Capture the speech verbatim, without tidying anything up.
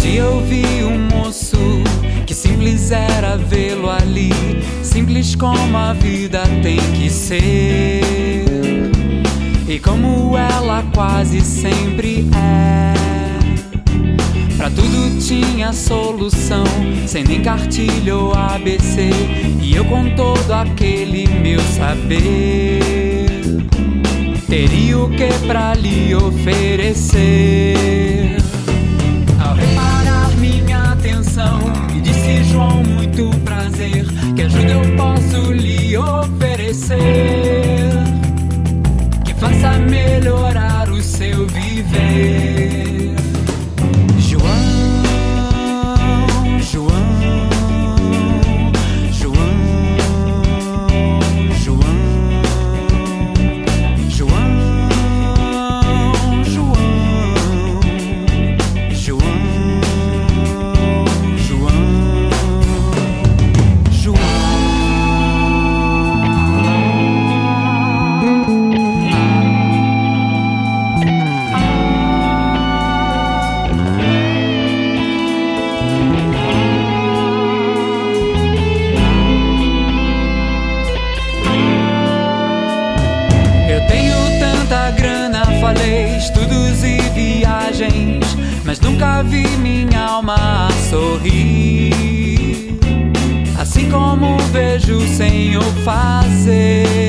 dia eu vi um moço que simples era vê-lo ali, simples como a vida tem que ser, e como ela quase sempre é. Pra tudo tinha solução, sem nem cartilha ou A B C, e eu com todo aquele meu saber teria o que pra lhe oferecer. Ao reparar minha atenção, me disse: João, muito prazer, que ajuda eu posso lhe oferecer, que faça melhorar o seu viver. João, João, João, João, João, João, João, João, João. Falei estudos e viagens, mas nunca vi minha alma sorrir, assim como vejo o Senhor fazer.